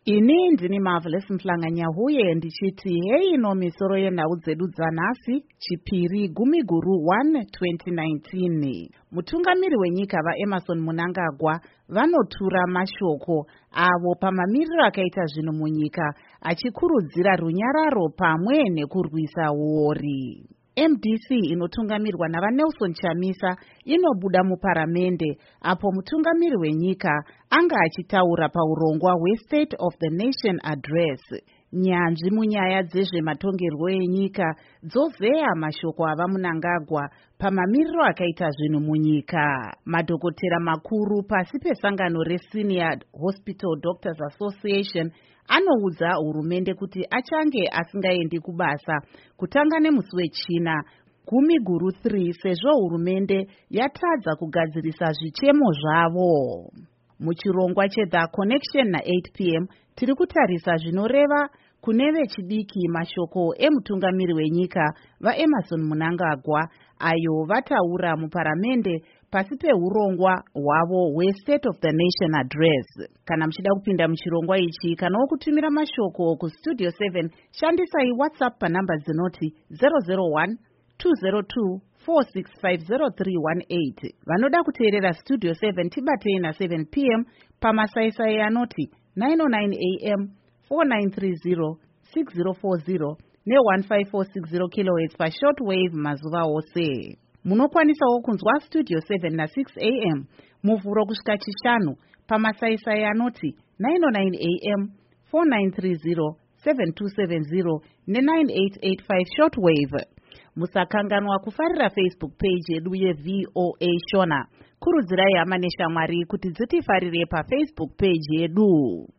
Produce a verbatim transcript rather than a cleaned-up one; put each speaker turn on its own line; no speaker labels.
Ini ndini Marvelous Mhlanganyahuye ndichiti hei ino misoro yenhau dzedu dzanhasi chipiri gumi guru one twenty nineteen. Mutungamiri wenyika vaEmmerson Mnangagwa vanotura mashoko avo pamamiriro akaita zvinhu munyika achikurudzira runyararo pamwe nekurwisa uori. M D C inotungamirwa navaNelson Chamisa inobuda muparamende apo mutungamiri wenyika anga achitaura paurongwa hweState of the Nation Address. Nyanzvi munyaya dzezvematongerwo enyika dzovheya mashoko ava Mnangagwa pamamiriro akaita zvinhu munyika. Madhokotera makuru pasi pesangano reSenior Hospital Doctors Association anoudza hurumende kuti achange asingaendi kubasa kutanga nemusi wechina gumi guru three sezvo hurumende yatadza kugadzirisa zvichemo zvavo. Muchirongwa cheThe Connection na-eight p m tiri kutarisa zvinoreva kune vechidiki mashoko emutungamiri wenyika vaEmmerson Mnangagwa ayo vataura muparamende pasi peurongwa hwavo hweState of the Nation Address. Kana muchida kupinda muchirongwa ichi kanawo kutumira mashoko kustudio seven shandisai WhatsApp panhamba dzinoti zero zero one two zero two four six five zero three one eight. Vanoda kuteerera Studio seven tibatei na seven p m pamasaisai anoti nine oh nine a m four nine three zero six zero four zero ne one five four six zero kilohertz pashortwave mazuva ose. Munokwanisawo kunzwa Studio seven na six a m muvhuro kusvika chishanu pamasaisai anoti nine oh nine a m four nine three zero seven two seven zero ne nine eight eight five shortwave. Musakanganwa kufarira Facebook page yedu yeV O A Shona. Kurudzirai hama neshamwari kuti dzitifarire paFacebook page yedu.